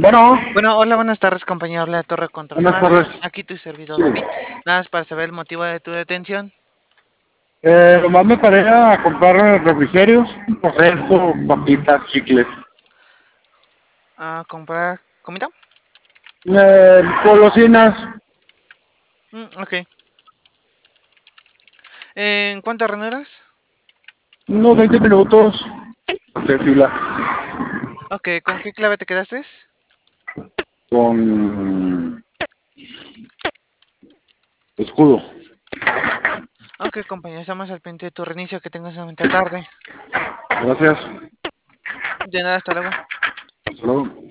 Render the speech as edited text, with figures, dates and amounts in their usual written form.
Bueno, Bueno, hola, buenas tardes, compañero. Habla de Torre Control buenas Master. tardes. Aquí tu servidor Sí. David. Nada más para saber el motivo de tu detención. Nomás me paré a comprar refrigerios, refresco, papitas, chicles. ¿A comprar comida? Golosinas, Ok. ¿En cuántas ranuras? unos 20 minutos de fila Ok, ¿con qué clave te quedaste? con escudo. Ok, compañero, estamos al pendiente de tu reinicio. Que tengas una bonita tarde. Gracias. De nada, hasta luego. Hasta luego.